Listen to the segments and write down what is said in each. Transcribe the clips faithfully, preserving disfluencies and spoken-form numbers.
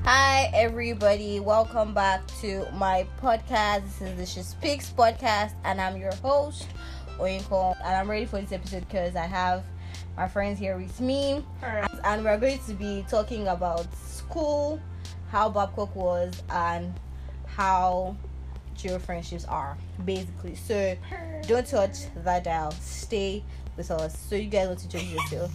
Hi everybody, welcome back to my podcast. This is the She Speaks podcast and I'm your host, Oyinko. And I'm ready for this episode because I have my friends here with me. Right. And we're going to be talking about school, how Babcock was, and how geo friendships are, basically. So don't touch that dial. Stay with us. So you guys want to introduce yourself?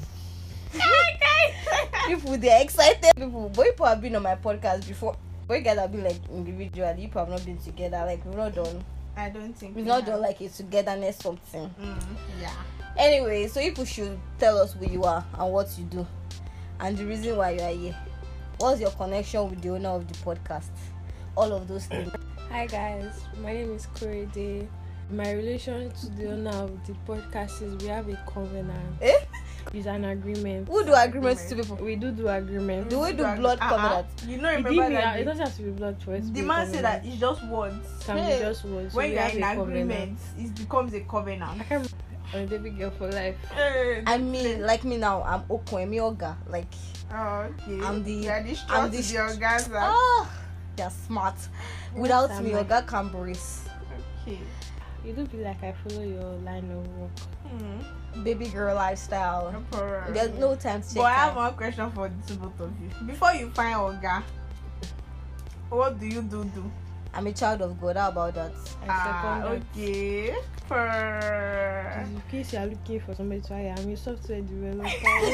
People, they're excited. People, boy, people have been on my podcast before. Boy, guys have been like individually. People have not been together. Like we've not done. I don't think We've we not have. done like a togetherness something. Mm, yeah. Anyway, so people should tell us who you are and what you do, and the reason why you are here. What's your connection with the owner of the podcast? All of those things. Hi guys, my name is Korede. My relation to the owner of the podcast is we have a covenant. Eh? It's an agreement. Who do agreements to people? We do do agreement. Do we do blood Uh-uh. covenant? You know, It, remember did me, that it the, doesn't have to be blood for it to the be man said that covenant. it's just words. Can Hey. be just words. So When we you're have in a covenant. agreement, it becomes a covenant. I can't I'm a baby girl for life. Eh, I mean, like me now, I'm Okoemi Oga. Like, oh, okay. I'm the- You're the I'm strong the to st- the orgasm. ah, they're smart. Without Yes, me, I'm Oga can brace. Okay. You do feel like I follow your line of work. Hmm. Baby girl lifestyle. No problem. There's no time to check But I have time. one question for the two both of you. Before you find Oga, what do you do do? I'm a child of God. How about that? I Ah, second okay. For that. In case you are looking for somebody to hire, I'm a software developer.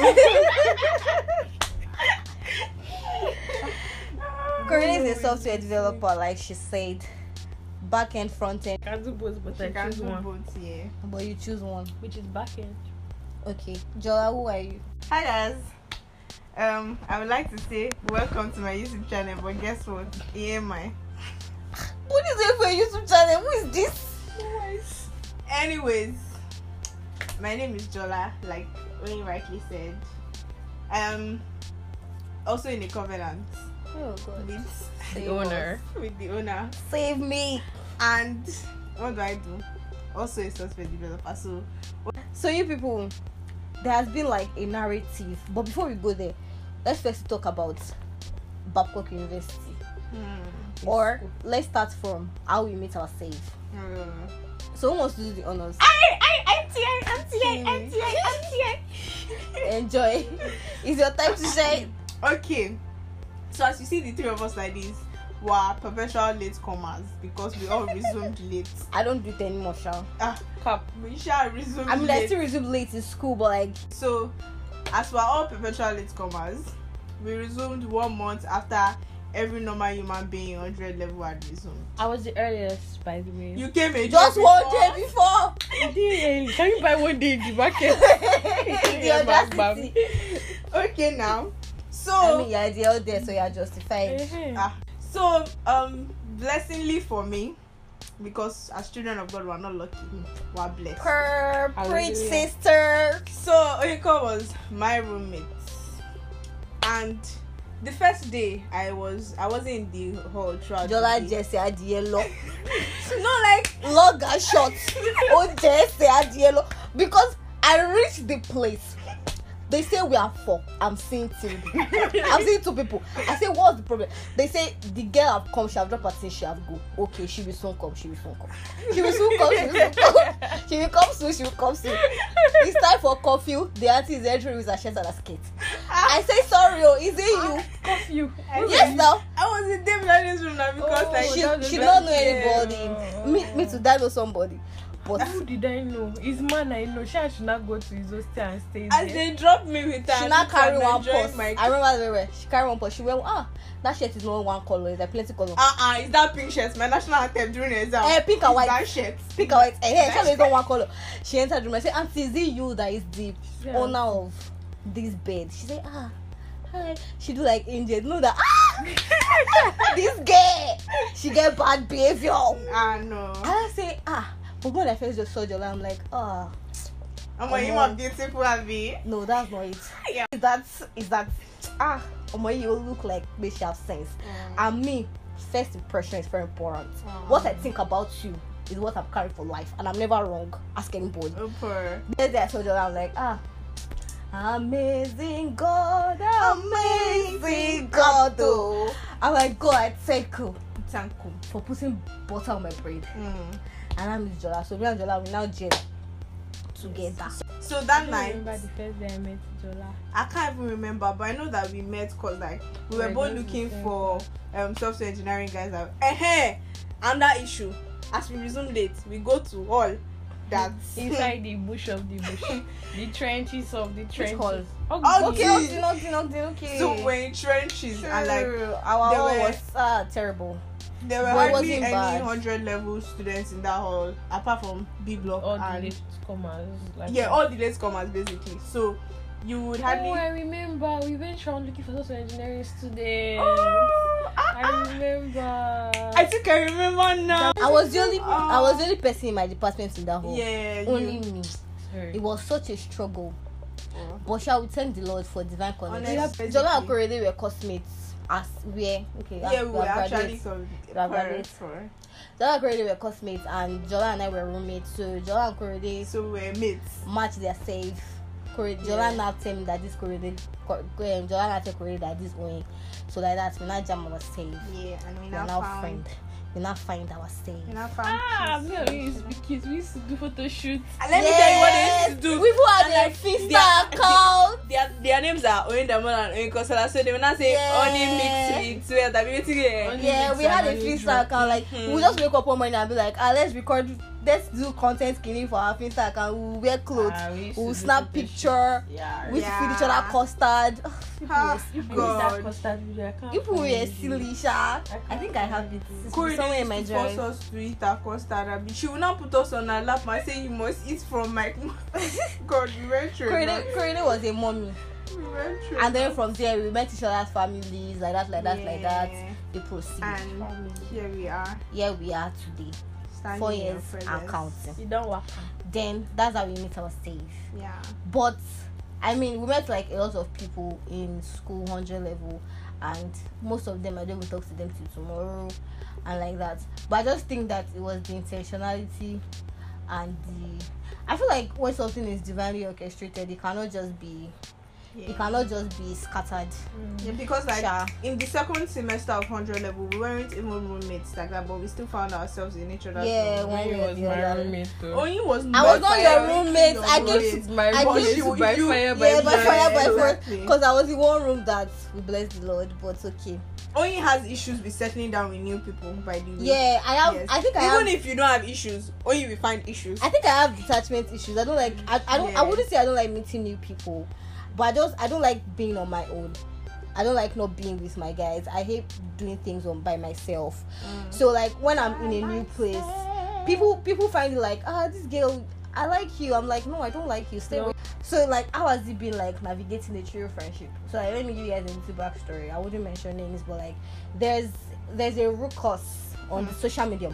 Currently, is a software developer, like she said. Back end, front end, I can do both, but she I can choose do one, both, yeah. but you choose one. which is back end. Okay, Jola, who are you? Hi guys. Um, I would like to say welcome to my YouTube channel, but guess what? E M I. What is it for your YouTube channel? Who is this? Anyways, my name is Jola, like Oyin rightly said. Um, also in a covenant Oh God. with Save The owner. with the owner. Save me. And what do I do? Also a software developer. So So you people, there has been like a narrative, but before we go there, let's first talk about Babcock University, hmm, or let's start from how we meet ourselves. hmm. So who wants to do the honors? I I M T I M T I M T I M T I. Enjoy. It's your time to shine. Okay, so as you see the three of us like this, we are perpetual late comers because we all resumed late. I don't do it anymore, Shao. Ah, Cap. we shall resume I mean, I late. still resume late in school, but like, So, as we are all perpetual late comers, we resumed one month after every normal human being in one hundred level had resumed. I was the earliest, by the way. You came a just day one before. day before. Dang, can you buy one day in the market? The audacity. Okay, now. So, I mean, you're the out there, so you're justified. Eh-heh. ah, so um, blessingly for me, because as children of God, we are not lucky. We are blessed. Per preach, Hallelujah. sister. So Oyinko was my roommate, and the first day I was I wasn't in the hall throughout Jola the day. Jesse Adielo. No, like Long and short. Oh, Jesse Adielo. Because I reached the place. They say we are four. I'm seeing two. I'm seeing two people. I say, what's the problem? They say the girl have come. She have dropped her thing. She have go. Okay, she will soon come. She will soon come. She will soon come. She will soon come. She will come soon. She will come soon. It's time for curfew. The auntie is entering with her shirt and her skate. I say sorry. Oh, is it you? Curfew. Yes, now. I was in Dave Ladies room now because Oh, like She that's she the don't know best. anybody. Me me to die know somebody. But Who did I know? His man I know. She should not go to his hostel and stay as there. they dropped me with her, she not carry one enjoying purse. my I remember very well. She carry one purse. She went, ah, that shirt is not one color. It's a plenty color. uh-uh, is that pink shirt my national anthem during the exam? Eh, pink and Is white. that shirt Pick out it. Eh, she is not one color. She entered the room. I said, auntie, is it you that is the Yeah. owner of this bed? She said, ah, hi. She do like angel. Know that, ah, this girl. She get bad behavior. Ah no. And I say, ah, but when I first just saw Jola, I'm like, ah, I'm a Uh-huh. human beautiful Abby. no, that's not it. Yeah. Is that is that ah, Omo, you look like maybe she have sense. And me, first impression is very important. Mm. What I think about you is what I'm carrying for life, and I'm never wrong. Ask anybody. Upper. Then I told you, I'm like, ah, amazing God, amazing God, oh. I'm like, God, thank you Thank you. for putting butter on my bread. Mm. And I miss Jola. So me and Jola we now gel together. So I that don't night, remember the first day I met Jola. I can't even remember, but I know that we met because like we were We're both just looking the same for um software engineering guys. That eh and that issue. As we resume late, we go to all that Inside the bush of the bush. The trenches of the trenches. hall? Oh, Okay, Okay. okay, okay, okay, okay. So we're in trenches and like True. our they hall were- was uh, terrible. there were But it hardly wasn't any bad. hundred level students in that hall apart from B block All the and late comers. Like yeah, all the late comers basically. So you would hardly Oh, I remember. We went around looking for software engineering students. Oh, ah, I ah. remember. I think I remember now. I was the only Oh. I was the only person in my department in that hall. Yeah, Only you. me. Sorry. It was such a struggle. Oh. But shall we thank the Lord for divine connection? Honestly. Jola and Korede were classmates as we okay. Yeah, we were are actually graduates. some We are graduates. for Jola and Korede were classmates and Jola and I were roommates. So Jola and Korede so we were mates. match their save. Korede, Yeah. Jola now tell me that this Korede, Kor- um, Jola now tell Korede that this Oyin. So like that, we now jam our save. Yeah, and we We now, are now found friend. We now find our save. we now found Ah, peace. me and you used to be kids. We used to do photo shoots. And let me tell you what they used to do. We even had And a like, Finsta their- account. Their, their names are Oyin Damon and Oyin Kosola, so they will not say Yeah. Oni mixed with that. Only Yeah, mix we had a and only Finsta drop. account. Like Mhm. we just wake up one morning and be like, ah, let's record, let's do content skinning for our Finsta account. We'll wear clothes, Ah, we used to we'll do snap photo picture, shoots. Yeah. we Yeah. feed each other custard. People Ah, were- You put God. that custard video. I can't People find were it. silly, sha. can't I think I have find it it. Corey somewhere in my used to force journal. us to eat her custard. Abi. She will not put us on her lap and say you must eat from my God, we went through. Korede Korede was a mommy, We went through. and then from there we met each other's families, like that, like that, like that. Yeah. They proceed. And here we are, Here we are today, standing four in your years presence. and counting. You don't work. Then that's how we meet our save. Yeah. But I mean, we met like a lot of people in school, one hundred level, and most of them I don't even talk to them till tomorrow, and like that. But I just think that it was the intentionality and the. I feel like when something is divinely orchestrated, it cannot just be. Yeah. It cannot just be scattered. Yeah, because like Sha. in the second semester of one hundred level, we weren't even roommates like that, but we still found ourselves in each other's Yeah, room. one Only way or was the my other. roommate though. Only was I by was not fire, your only roommate. your I roommate. gave My I But roommate you- is by you- fire by yeah, by Yeah, fire, by force. exactly. Because I was the one room that we bless the Lord, but okay. Only has issues with settling down with new people, by the way. Yeah, I have. Yes. I think I Even have. if you don't have issues, only will find issues. I think I have detachment issues. I don't like. I, I don't. I Yeah. wouldn't say I don't like meeting new people, but I just I don't like being on my own. I don't like not being with my guys. I hate doing things on by myself. Mm. So like when I'm in a new place, people people find it like, ah, this girl, I like you. I'm like, no, I don't like you. Stay No. away. So like, how has it been like navigating the trio friendship? So like, let me give you guys a little backstory. I wouldn't mention names, but like, there's there's a ruckus on the social medium.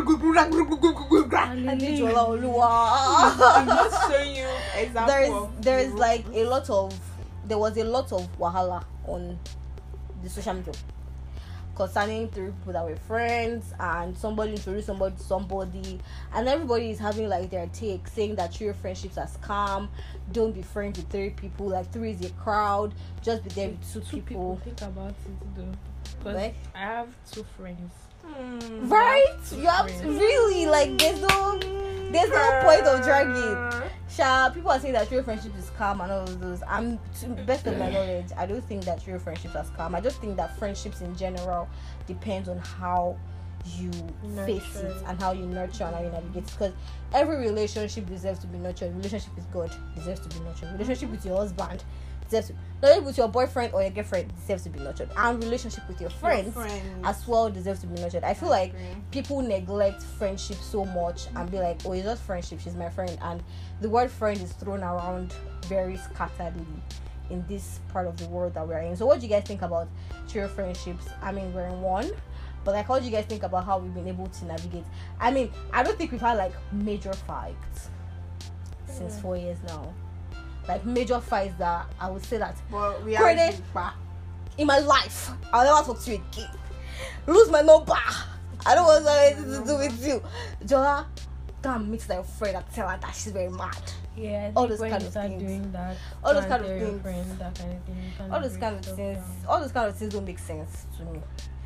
I'm Jola Oluwa. just showing you example. There's of there's the like rules. a lot of there was a lot of wahala on the social media concerning three people that were friends, and somebody introduced somebody to somebody, and everybody is having like their take, saying that trio friendships are scam. Don't be friends with three people. Like three is a crowd. Just be there with two, Two people. people think about it though. Because Right? I have two friends. Hmm. Right? Two You have to friends. really like. There's no there's no point of dragging. Sha, people are saying that real friendship is calm and all of those. I'm to best of my knowledge, I don't think that real friendships are calm. I just think that friendships in general depends on how you face Nurture. it and how you nurture and how you navigate it. Because every relationship deserves to be nurtured. Relationship with God deserves to be nurtured. Relationship with your husband deserves to, not only with your boyfriend or your girlfriend deserves to be nurtured. And relationship with your friends as well deserves to be nurtured. I feel like agree. people neglect friendship so much and be like, oh, it's just friendship, she's my friend, and the word friend is thrown around very scatteredly in this part of the world that we're in. So what do you guys think about trio friendships? I mean, we're in one, but like, how do you guys think about how we've been able to navigate? I mean, I don't think we've had like major fights since four years now, like major fights that I would say that But we Corey, are back. in my life I'll never talk to you again. Lose my number. I don't want anything to do with you. Jola, go and meet your friend and tell her that she's very mad. Yeah, I think All those when kind you of start things. doing that, All those go kind and of tell your things. friend, that kind of thing, you can All those break kind of stuff things. down. All those kind of things don't make sense to me.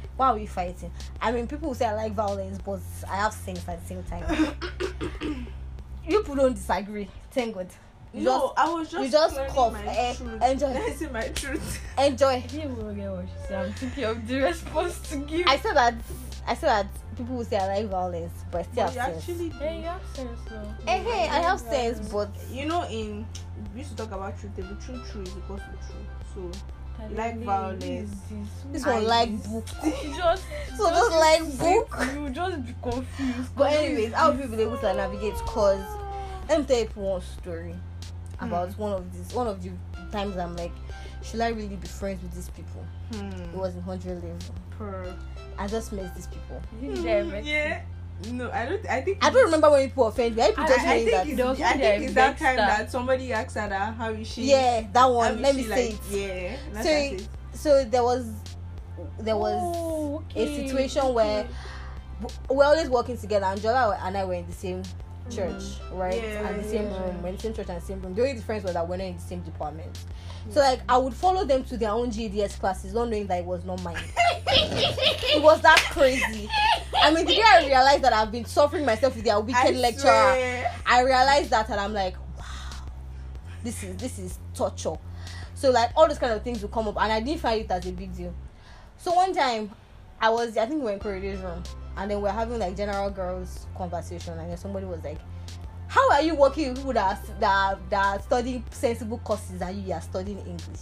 Why are we fighting? I mean, people will say I like violence, but I have sense at the same time. You people don't disagree. Thank God. You no, just, I was just you just learning cough. my Eh, truth. enjoy. Let's see my truth. Enjoy. I didn't even get what she said. I'm thinking of the response to give. I said that. I said that people will say I like violence, but I still But you have sense. actually do. Hey, you have sense though. Eh, hey, I have sense, but You know, in we used to talk about truth. The true, true is equals to true. So I like really- violence. this I one like use- book. You just So just like book. You just be confused. But anyways, how will people be able to navigate? Cause let me tell you one story about Hmm. one of these. One of the times I'm like, should I really be friends with these people? Hmm. It was in hundred level. Per. I just met these people. You didn't direct Hmm, yeah. No, I don't. I think. I don't remember when people offend me. I people I, just I saying think that. it's, There was I one think it's that direct time that- that somebody asked her that, how is she? Yeah, that How one. is Let me she, say like, it. Yeah. That's So, it. so there was, there was Oh, a okay, situation where okay. w- we're always working together. Angela and I were in the same church, right? Yeah, and the same yeah. room. We're in the same church and the same room. The only difference was that we're not in the same department. So like I would follow them to their own G D S classes, not knowing that it was not mine. It was that crazy. I mean, the day I realized that I've been suffering myself with their wicked I lecturer, swear. I realized that, and I'm like, wow, this is this is torture. So like all those kind of things will come up, and I didn't find it as a big deal. So one time, I was I think we were in Corridor's room, and then we we're having like general girls conversation, and then somebody was like, "How are you working with people that are, that are, that are studying sensible courses and you are studying English?"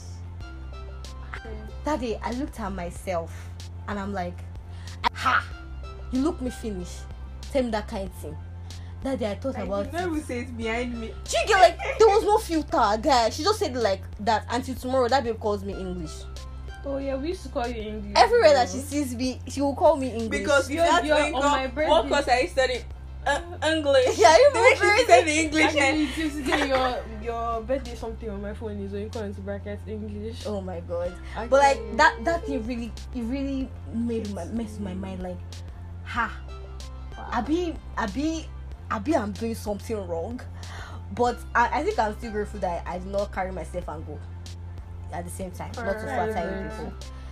That day, I looked at myself, and I'm like, "Ha, you look me finish. Tell me that kind of thing." That day, I thought Like, about you it. never say it behind me. She get like there was no filter, guy. She just said it like that until tomorrow. That babe calls me English. Oh yeah, we used to call you English. Everywhere that bro. she sees me, she will call me English. Because if You're- that's you're when you on come, my birthday. what course are you studying? Uh, English. Yeah, you the way remember she it? said the English. Actually, and it used to say your your birthday something on my phone is when you call into brackets English. Oh my god! Actually, But like that that thing really it really made my mess with my mind. Like, ha, I be I be I be I'm doing something wrong, but I, I think I'm still grateful that I did not carry myself and go at the same time, not to Right. flatter people.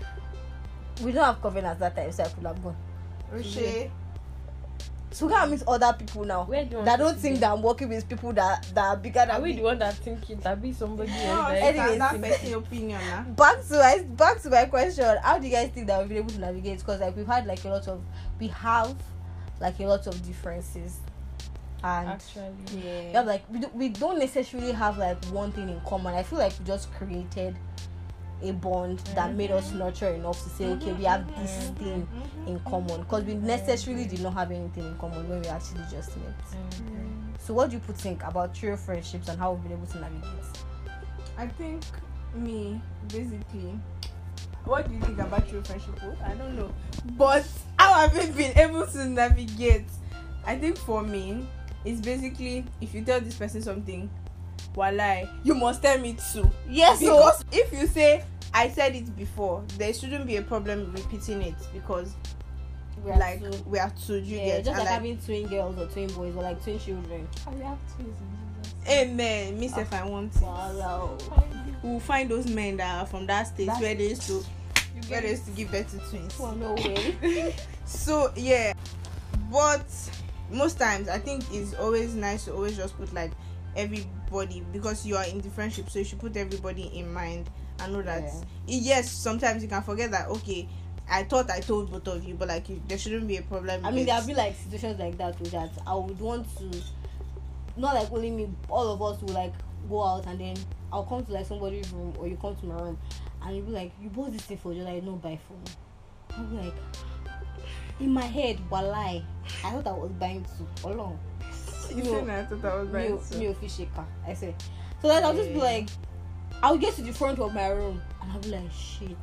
We don't have covenants that time, so I could have gone. Roche. So we gotta meet other people now Where do you want that to don't see think them? that I'm working with people that, that are bigger Are than we me. the one that think it? That be somebody No, else. that Anyways. is that thinking- person's opinion now. Back to my back to my question. How do you guys think that we've been able to navigate? Because like we've had like a lot of we have like a lot of differences, and Actually, we Yeah. have like we, do, we don't necessarily have like one thing in common. I feel like we just created a bond that made us nurture enough to say, okay, we have this thing in common, because we necessarily did not have anything in common when we actually just met. Mm. So what do you put think about trio friendships and how we've been able to navigate? I think me basically. What do you think about true friendship? I don't know, but how have we been able to navigate? I think for me, it's basically if you tell this person something, walai, you must tell me too. Yes, so Because if you say I said it before, there shouldn't be a problem repeating it because we're like two. we are two. You Yeah, get just and like, like, having twin girls or twin boys or like twin children. I have twins in Jesus. amen. Me if I want it. Wow. We'll find those men that are from that state That's- where they used to You where get they used to give birth to twins. Well, no way. So yeah, but most times I think it's always nice to always just put like everybody, because you are in the friendship, so you should put everybody in mind and know that Yeah. yes, sometimes you can forget that okay, I thought I told both of you, but like you, there shouldn't be a problem. I mean, with- there'll be like situations like that with that. I would want to, not like only me, all of us will like go out and then I'll come to like somebody's room or you come to my room and you'll be like, you bought this thing for you, like, no, buy for me. I'll be like, in my head, walai, I thought I was buying two along. you no. said I thought I was Me, right. so- me a fish shaker. I say. So then I'll just be Yeah. like, I'll get to the front of my room and I'll be like, shit.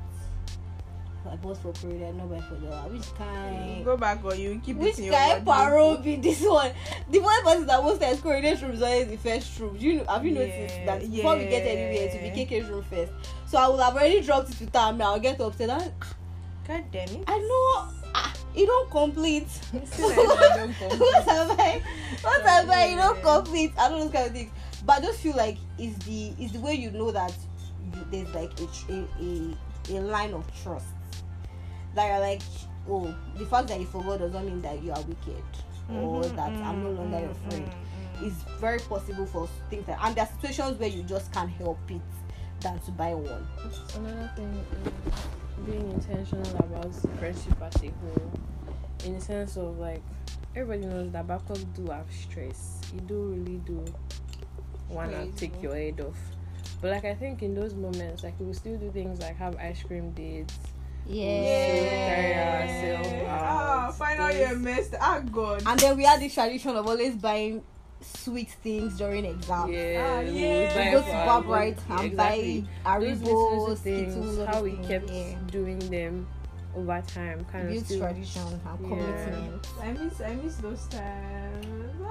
I bought for Korea, no buy for dollar. Which kind? Go back or you keep Which it in your kind wardrobe. paro be this one? The one person that most times coordinate room is always the first room. Do you know, have you noticed Yeah, that before we get anywhere to be yeah. K K's room first? So I will have already dropped it to Tam. I'll get upstairs. And, God damn it. I know ah, it don't complete. Still, I don't complete. What have I? What have I? You don't complete. I don't know those kind of things. But I just feel like it's the it's the way you know that you, there's like a, tr- a a a line of trust. that you're like, oh, the fact that you forgot does not mean that you are wicked or Mhm, that I'm no longer your mhm, friend. mhm. It's very possible for things like, and there are situations where you just can't help it than to buy one. Another thing is being intentional about friendship as a whole, in the sense of like everybody knows that backup do have stress. You do really do wanna Crazy. take your head off. But like I think in those moments, like we will still do things like have ice cream dates. carry ourselves Ah, out. final Those- year missed. Ah, God. And then we had this tradition of always buying sweet things during exams. Yeah, Ah, we yeah. would buy We go for to our Bob good- Right and exactly. buy Those little, little Haribo, things, Skittles, all how those we things, kept yeah. doing them over time, kind of Build still. tradition and Yeah. commitment. I miss, I miss those times.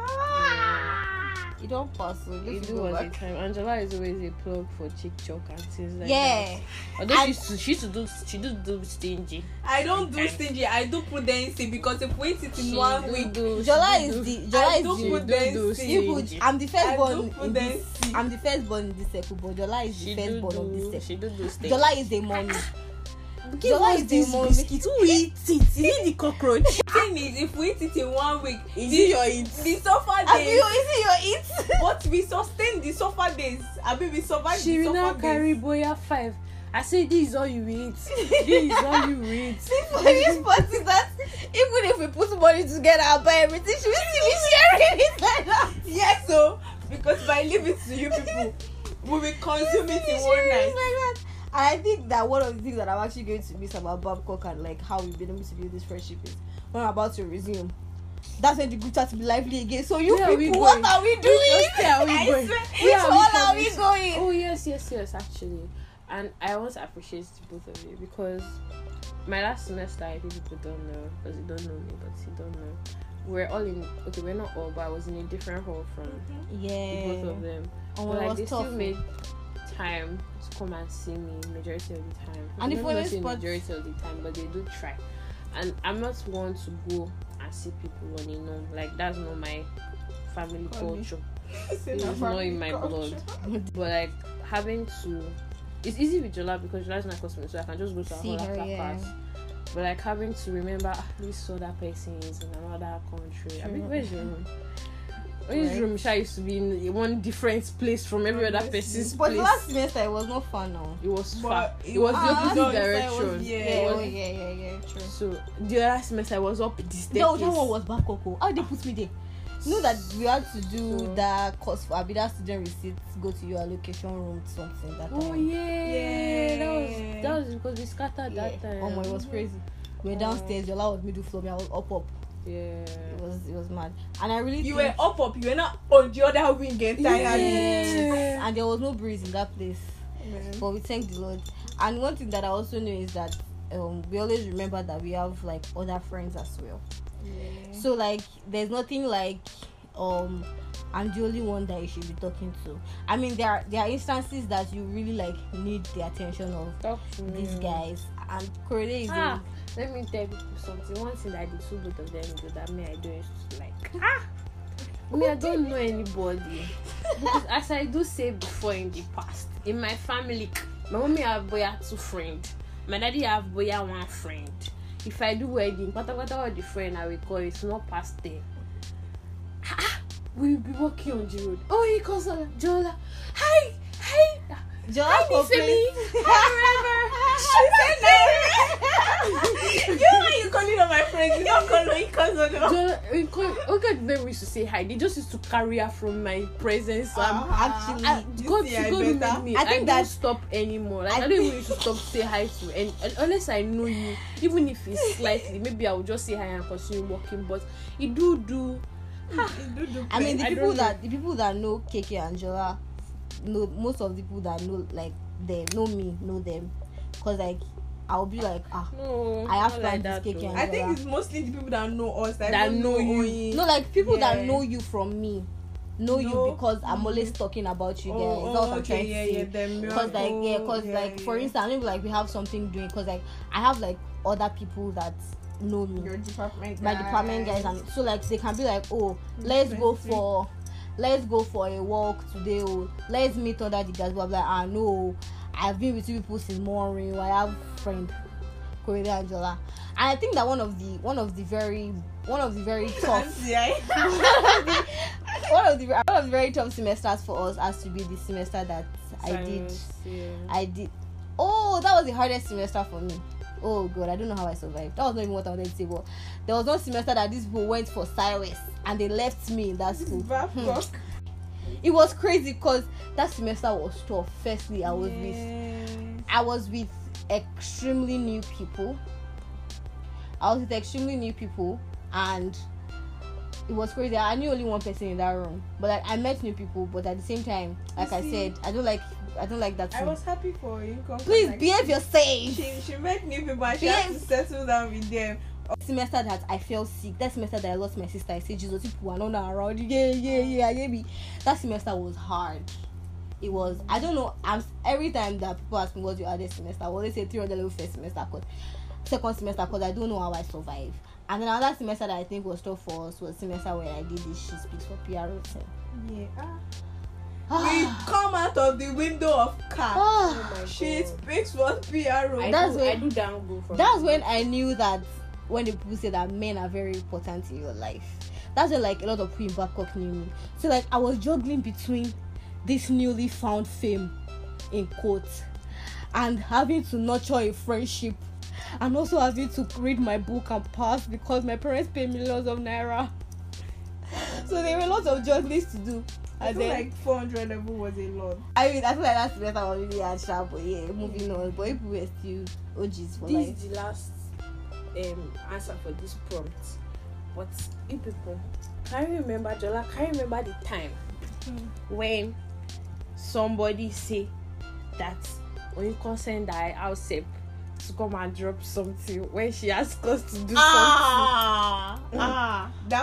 You don't pass, so It just do go was a back. time. Angela is always a plug for chick choc and things like Yeah. that. Although she And- used to, she used to do, she do do stingy. I don't do Sometimes. stingy. I do prudency because if we eat it in She one do week, do- she Jola do is do- the Jola I is do the put do do them stingy. you put, I'm the first I born do in put this. them I'm the first born in this circle, but Jola is the She first do born of this do, circle. she do do stingy. Jola is the mommy. Give Jola us is the this mommy. biscuit. Who eats it? Is it the cockroach? thing is, if we eat it in one week, Is the, it your eat? the suffer Have days. you? Is it your eat? But we sustain the suffer days. I mean, we survive She the will now suffer carry days. boya five. I say this is all you eat. This is all you eat. The funniest part is that even if we put money together and buy everything, she will still be sharing it like that. Yes, so because by leaving it to you people, we will consume it in one Sharing night. it like that. And I think that one of the things that I'm actually going to miss about Babcock and like how we've been able to build this friendship is when I'm about to resume. That's when the group chat to be lively again. So you Where are we people, what going? are we doing? Which hostel are we I going? swear, Where which are we one are we coming? going? Oh yes, yes, yes. Actually, and I want to appreciate both of you because my last semester, I think people don't know because you don't know me, but you don't know. We're all in. Okay, we're not all, but I was in a different hall from Yeah. both of them. Oh, But it like was they tough. still made time to come and see me majority of the time. And the Maybe not funniest say part- majority of the time, but they do try. And I'm not one to go and see people on a norm. Like that's not my family Funny. culture. Say It's na not family in my culture. blood. But like having to, it's easy with Jola because Jola is my customer, so I can just go to her See hall her, after yeah. class. But like having to remember ah, this other person is in another country. I mean, True. where's your room? Where's Right. room? Sha used to be in one different place from every other Honestly. person's But place. last semester it was not fun now. It was But far. it It was was- the Ah, opposite no, it direction. was- yeah. It Yeah, was- oh, yeah, yeah, yeah, true. So the other semester I was up the staircase. No, that one was back up. How they put me there? You know that we had to do So- that course for Abida student receipts, go to your allocation room, something that Oh time. yeah. That was Yeah. that was because we scattered Yeah. that time. Oh my, it was crazy. We were downstairs. Your was middle floor. Me, I was up, up. Yeah. It was, it was mad. And I really You think, were up, up. You were not on the other wing entirely. Yeah. and there was no breeze in that place. But we thank the Lord. And one thing that I also know is that um, we always remember that we have like other friends as well. So like, there's nothing like um, I'm the only one that you should be talking to. I mean, there are there are instances that you really like need the attention of Talk to me. these guys. And Korede is Ah, let me tell people something. One thing that the two both of them do that me I do is to like ah me I don't know anybody. Because as I do say before in the past, in my family, my mommy have boya two friends. My daddy have boya one friend. If I do wedding, what what all the friend I will call it's not past ten. Ah, we'll be walking on the road. Oh, he calls her Jola. Hi, hi. Jola Hi, complains. Femi. Hi, You know why you calling on my friends? You don't call me because of them. Jola, okay, then we used to say hi. They just used to carry her from my presence. Um, actually, I, you God, see, God I made better. me. I I think don't that- stop anymore. Like I I, don't even used to stop to say hi to, and, and unless I know you, even if it's slightly, maybe I will just say hi and continue walking. But you do do. I mean, the I people don't know. that the people that know K K and Jola, know most of the people that know like them know me know them, cause like I'll be like ah No, I have not planned like this that, cake though. and- I think it's mostly the people that know us that, That don't know you. Oyin. no like people Yeah. that know you from me know No. you because I'm always talking about you guys. Oh, That's what oh, I'm okay, trying yeah, to yeah, say. them Cause like yeah, miracle, cause yeah, like for yeah. instance, maybe like we have something doing. Cause like I have like other people that know me. your department, My department guys, and so like they can be like, oh, let's go Interesting. for let's go for a walk today, oh, let's meet under the guys. Blah blah. Ah no, I've been with you people since morning. I have friend Korede and Jola. And I think that one of the one of the very one of the very tough Fancy, eh? one of the one of the very tough semesters for us has to be the semester that I did. Science, yeah. I did. Oh, that was the hardest semester for me. Oh god, I don't know how I survived. That was not even what I wanted to say. But there was one semester that these people went for Cyrus and they left me in that school. Babcock. It was crazy because that semester was tough. Firstly, I was with Yes. I was with extremely new people. I was with extremely new people, and it was crazy. I knew only one person in that room, but like I met new people. But at the same time, like You I see? said, I don't like I don't like that. I Thing. was happy for you. Please like, behave yourself. She she met new people and she had to Behave. settle down with them. Semester that I felt sick. That semester that I lost my sister. I said, Jesus, people are not around. Yeah, yeah, yeah, yeah. Me. That semester was hard. It was. I don't know. I'm every time that people ask me what's your hardest semester, I always say three hundred level first semester, cause second semester, cause I don't know how I survived. And then another semester that I think was tough for us was semester where I did this She Speaks for P R O thing. Yeah. Ah. We come out of the window of car. Oh my She God. speaks for P R O. I That's do, when- I do dangle from That's when I knew that when the people say that men are very important in your life. That's when like a lot of people in Babcock knew me. So like I was juggling between this newly found fame in quotes and having to nurture a friendship and also having to read my book and pass because my parents pay millions of naira. So there were lots of juggling to do. I And feel then like four hundred level was a lot. I mean I feel like that semester was really hard sharp, but yeah, moving on. But people were still O Gs for this life. is the last um answer for this prompt. But you people, can you remember, Jola? Can you remember the time when somebody say that when you consent that I outstep to come and drop something when she asked us to do Ah, ah, that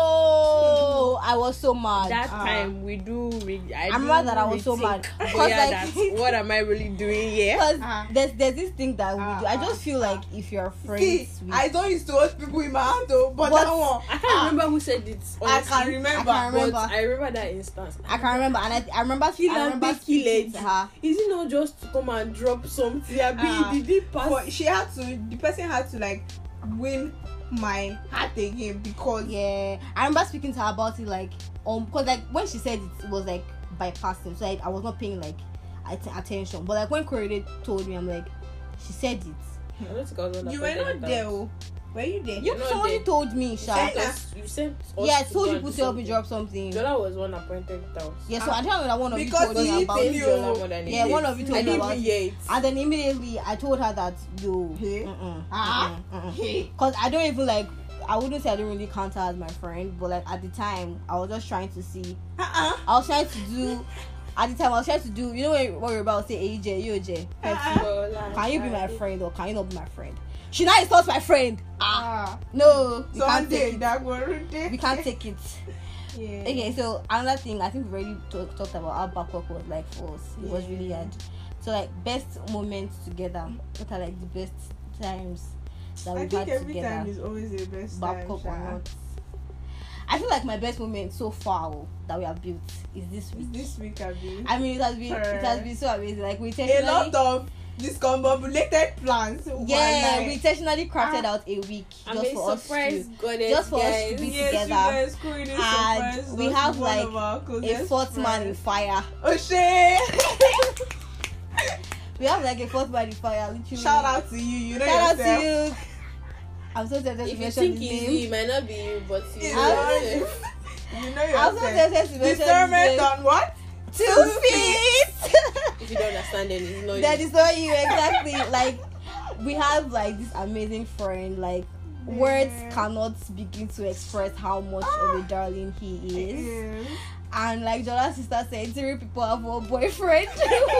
Oh, I was so mad. something? That Ah. time we do. Re- I, I do remember that I was so rethink. mad. But 'Cause, yeah, like- that's what am I really doing here? Because Ah. there's there's this thing that we Ah, do. I ah, just feel ah. like if you're friends See, with, I don't used to hold people in my hand though, but, But- that one. I can't ah, remember who said it. I Honestly, can remember. I can But remember. I remember that instance. I can remember, and I, I remember, Kill I and remember be speaking killed. to her. Is it not just to come and drop something? Abi, Ah. did it pass? But she had to. The person had to like win my heart again because Yeah, I remember speaking to her about it, like um, because like when she said it, it was like bypassing, so like, I was not paying like att- attention. But like when Korede told me, I'm like, she said it. I don't think I was on you that were point not in there. time. Oh. Were you there? You You're not somebody there. told me, You Sha. sent us. You sent us. Yeah, I to told go you and to do help me something. drop something. Jola was one appointed with us. Yeah, so I don't know that one of Because you told me he about paid it. you. Jola more than Yeah, he one did. of you I told me didn't about even it. hear it. And then immediately I told her that yo, Hey. ah, Hey. because I don't even like. I wouldn't say I don't really count her as my friend, but like at the time I was just trying to see. Uh-uh. I was trying to do. At the time I was trying to do. You know when what you're about to say, A J, you J. Jola, Can you be my I- friend or can you not be my friend? She now is not my friend. Ah, Ah. no, we can't take Sunday, it. that one. We can't take it. Yeah. Okay, so another thing I think we already talk, talked about how Babcock was like for us. It was really Yeah. hard. So like best moments together. What are like the best times that I we've think had every together? time is always the best time. Babcock Sha. or not? I feel like my best moment so far oh, that we have built is this week. This week, Abi. I mean, it has been it has been so amazing. Like we A intentionally, lot of discombobulated plans. yeah, One we night. intentionally crafted Ah. out a week I'm just a for us surprise to, goddess, just for us to guys. be Yes, together. you guys couldn't And surprise we us have, with one like, of our a closest fourth man in friends. fire. Oh shit! We have like a fourth man in fire. Literally. Shout out to you. You know Shout out yourself. to you. I'm so tempted to If you mention think his it's you, name. it might not be you, but you It's know not yourself. You know I'm so yourself. tempted to mention his Discernment name. on what? Two feet. If you don't understand, then it's not That you. is not you exactly. Like we have like this amazing friend. Like words Yeah. cannot begin to express how much of a darling he is. Yes. And like Jola's sister said, three people have one boyfriend.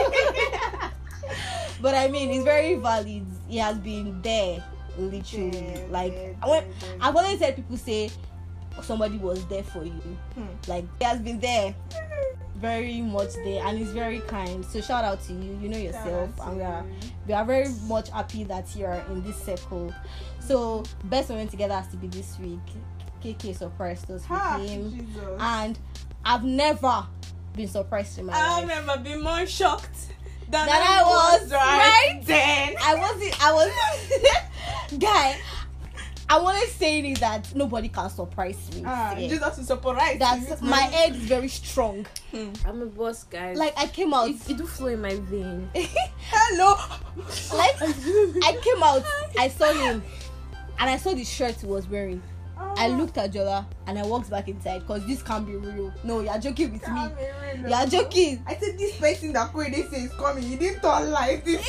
But I mean, it's very valid. He has been there, literally. Yeah, like yeah, I want, yeah, yeah. I've always said people say somebody was there for you. Hmm. Like he has been there, very much there, and he's very kind. So shout out to you. You know yourself, Shout out and we to are you. we are very much happy that you're in this circle. So best moment together has to be this week. K K surprised us Ha, with him, Jesus. and I've never been surprised in my I've life. never been more shocked than That I I was was right right then. I wasn't. I was. Guy, I want to say this that nobody can surprise me. Ah, Yeah. just have to surprise. That my head is very strong. I'm a boss, guys. Like I came out. it, it do flow in my vein. Hello. Like I came out. I saw him, and I saw the shirt he was wearing. I looked at Jola and I walked back inside because this can't be real. No, you're joking with me. You're joking. I said this person that Koi they say is coming. He didn't turn like this.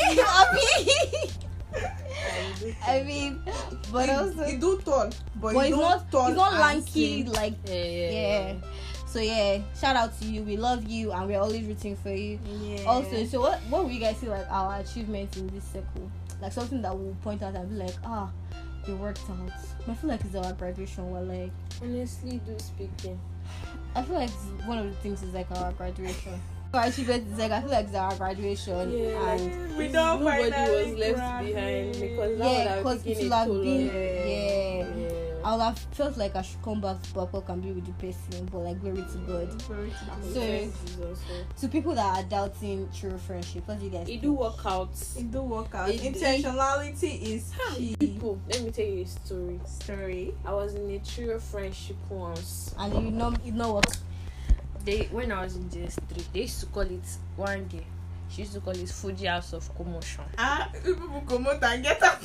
I mean, I mean, but he, also, he do tall, but, but he he's don't not, tall he's not and lanky slim. like Yeah, yeah, yeah. So yeah, shout out to you. We love you and we're always rooting for you. Yeah. Also, so what what will you guys see like our achievements in this circle? Like something that we'll point out and be like, ah, it worked out. I feel like it's our graduation. We're like, honestly, do speaking. I feel like it's- one of the things is like our graduation. Our achievement is like I feel like it's our graduation Yeah, and we don't nobody finally was left graduate. behind because that yeah, would have because it taken should a have toll been on yeah. yeah. I would have felt like I should come back to Babcock and be with the person, but like glory to God. Very true. So- Jesus also. To people that are doubting true friendship, what do you guys It think? do work out. It do work out. It- Intentionality is key. People, let me tell you a story. Story. I was in a trio friendship once. And you know you know what? They when I was in J S three, they used to call it one day. She used to call it Fuji House of Commotion. Ah, people come out and get up.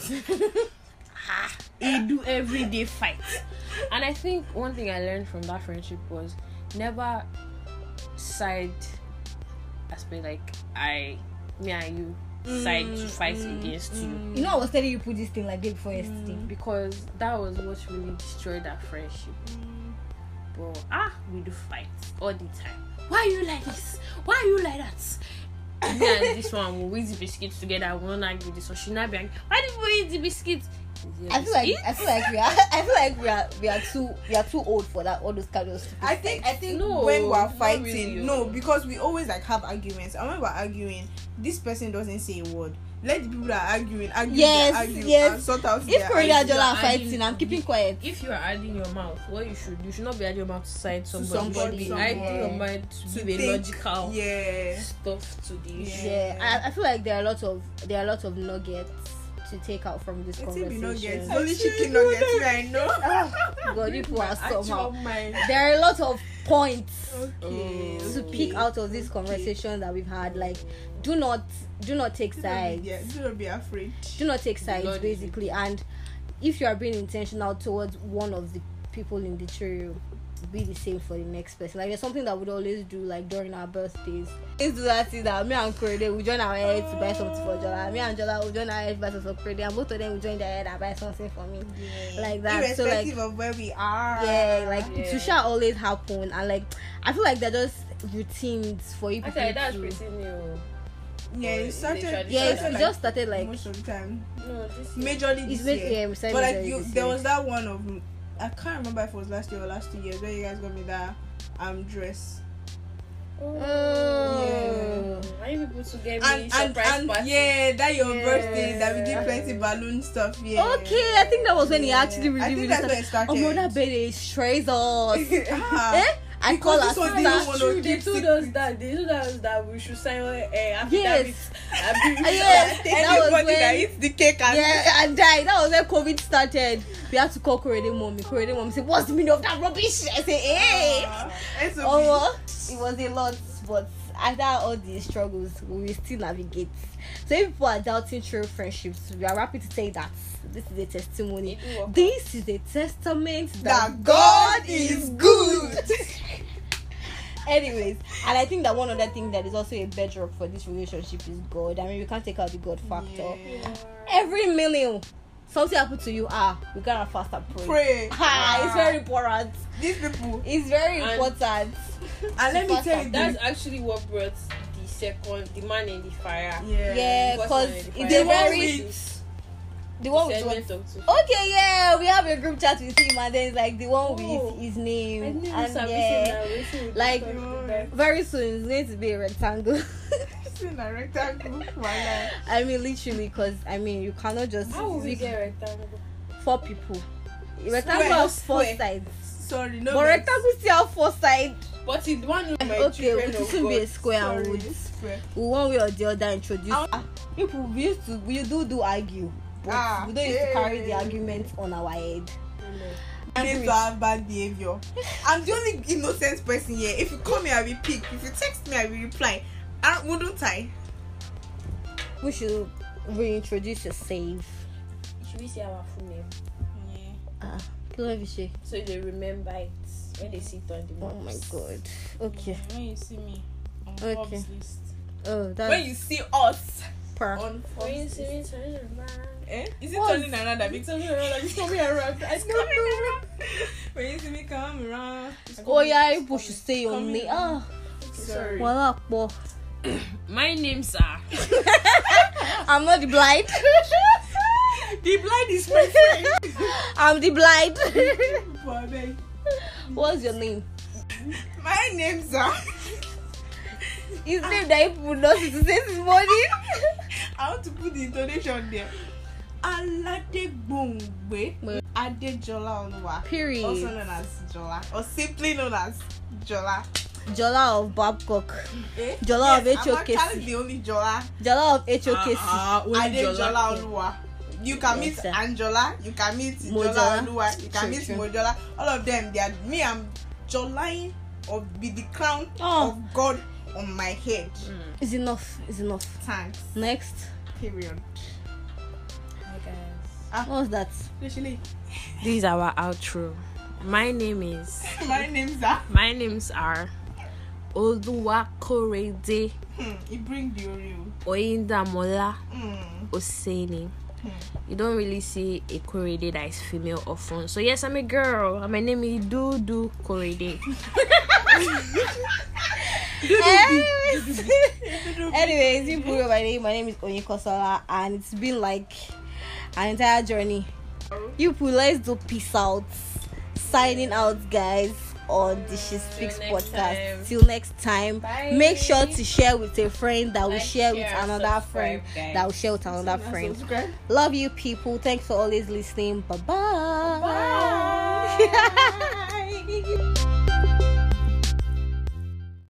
Ah, they do everyday fight. And I think one thing I learned from that friendship was never side aspect like I, me and you side to fight against you. You know I was telling you put this thing like day before yesterday. Because that was what really destroyed our friendship. But ah, we do fight all the time. Why you like this? Why you like that? Me and this one will eat the biscuits together. We won't argue with this one. She not be angry. Why did we eat the biscuits? I feel like I feel like we are I feel like we are we are too we are too old for that all those kind of stupid I think I think No, when we're not fighting, really. no, because we always like have arguments. And when we're arguing, this person doesn't say a word. Let the people that are arguing argue, Yes, argue yes. and sort out If their Corina and ideas. Jola are You're fighting, adding- I'm keeping quiet. If you are adding your mouth, what you should you should not be adding your mouth to side somebody. somebody, You should be adding somewhere. your mind to, To give a think, logical yeah. stuff to the issue. Yeah, I, I feel like there are a lot of there are a lot of nuggets to take out from this It's even conversation. nuggets. Only chicken nuggets where I know. God, people are somehow. mind. There are a lot of points Okay. Oh. to okay. pick out of this conversation that we've had. Like, do not do not take Do not be- sides. Yeah, do not be afraid. Do not take sides, Lord is basically. And if you are being intentional towards one of the people in the trio, be the same for the next person. Like, there's something that we'd always do, like during our birthdays. Let's do that thing that me and Corey we join our head to buy something for Jola. Me and Jola will join our head to buy something for Corey, and both of them will join their head and buy something for me. Like that. So like, Irrespective of where we are. yeah, like Yeah. it shall always happen. And like, I feel like they're just routines for you people. Actually, that's to- pretty new. Yeah, it Or started. they tried to yeah, say it's, that. it just started like most of the time. No, this is Majorly it's this made, year. yeah, we started But like very you, this there year. was that one of I can't remember if it was last year or last two years where you guys got me that um dress. Oh. I need people to get me And and, surprise and party. yeah, that your Yeah. birthday that we did plenty balloon stuff. Yeah. Okay, I think that was when he Yeah. actually really, I think really that's when started. it started. Oh, that baby strays us. Ah. eh? I Because call this her one sister. didn't That's want true. to They keep told secret. us that they told us that we should sign uh, affidavit. Yes. Abi- Ah, yes. Take That was anybody when- that eats the cake and Yeah, and died. That was when COVID started. We had to call Korede mommy. Korede mommy said, "What's the meaning of that rubbish?" I say, "Hey." Ah, S O P. Oh, well, it was a lot, but after all these struggles, we will still navigate. So if people are doubting true friendships, we are happy to say that this is a testimony. It will work out. This is a testament that, That God is good. Anyways, and I think that one other thing that is also a bedrock for this relationship is God. I mean, you can't take out the God factor. Yeah. Every million something happened to you, ah, we gotta fast and pray. Pray. Ah, it's very important. These people. It's very And- important. And let me Fast tell you, and That's actually what brought the second, the man in the fire. yeah. Yeah, First because man in the it's fire. a The one very with the one with Segment what? of two. Okay, yeah, we have a group chat with him, and then it's like the one Oh. with his name, I didn't even and sabi yeah, say na wetin we like- talk about. very soon it's going to be a rectangle. It's in a rectangle. Voila. I mean, literally, because I mean, you cannot just How will we pick get rectangle? four people. A rectangle Square, has four square. sides, Sorry, no. but vex. rectangle still have four sides. But it one of my Okay, children it of should be a God. square and Sorry, wood. square. One way or the other introduce. Ow. Ah, people we used to we do do argue. but Ah, we don't used to carry the yeah. argument on our head. I need to have bad behavior. I'm the only innocent person here. If you call me, I will pick. If you text me, I will reply. I wouldn't I? We should reintroduce yourself. Should we say our full name? Yeah. Ah, Kilovishi. So they remember it when they sit on the Oh box. my god. Okay. When you see me on Okay. Forbes list. Oh, that's When you see us per. on When you Forbes see list. me turn around. Eh? Is it What? turning around? That big turning around? Like, it's coming around. It's coming around. When you see me come around. it's Oh coming- yeah, it's people should coming- say your coming name. around. Ah, Sorry. voila, po. My name's are. I'm not the blind. The blind is my friend. I'm the blind. Boy, babe. What's your name? My name's are. His name that people know to say this morning. I want to put the intonation there. Aladegbongbe Adejola Oluwa, Period. also known as Jola, or simply known as Jola. Jola of Babcock. Eh? Jola of yes, I'm H O K C. actually the only Jola. Jola of H O K C. Uh, uh, Adejola Oluwa. You can Yes, meet sir. Angela, you can meet Mojola. Jola Oluwa, you can True, meet true. Mojola. All of them, they are me. I'm Jolaing of be the crown Oh. of God on my head. It's enough. It's enough. Thanks. Next. Period. Hi guys. What's that? Especially, This is our outro. My name is. my name's are. My names are Oluwakorede Hmm, you bring the Oreo. Oyindamola Hmm. Oseni. You don't really see a Korede that is female often. So yes, I'm a girl. And my name is Dudu Korede. Anyways, anyways, you put my name. My name is Onyikosola, and it's been like an entire journey. You put, let's do peace out. Signing out, guys, on the She Speaks next podcast. time. Till next time. Bye. Make sure to share with a friend that will Like, share with share, another subscribe, friend guys. that will share with another friend. Subscribe. Love you, people. Thanks for always listening. Bye-bye. Bye. Bye.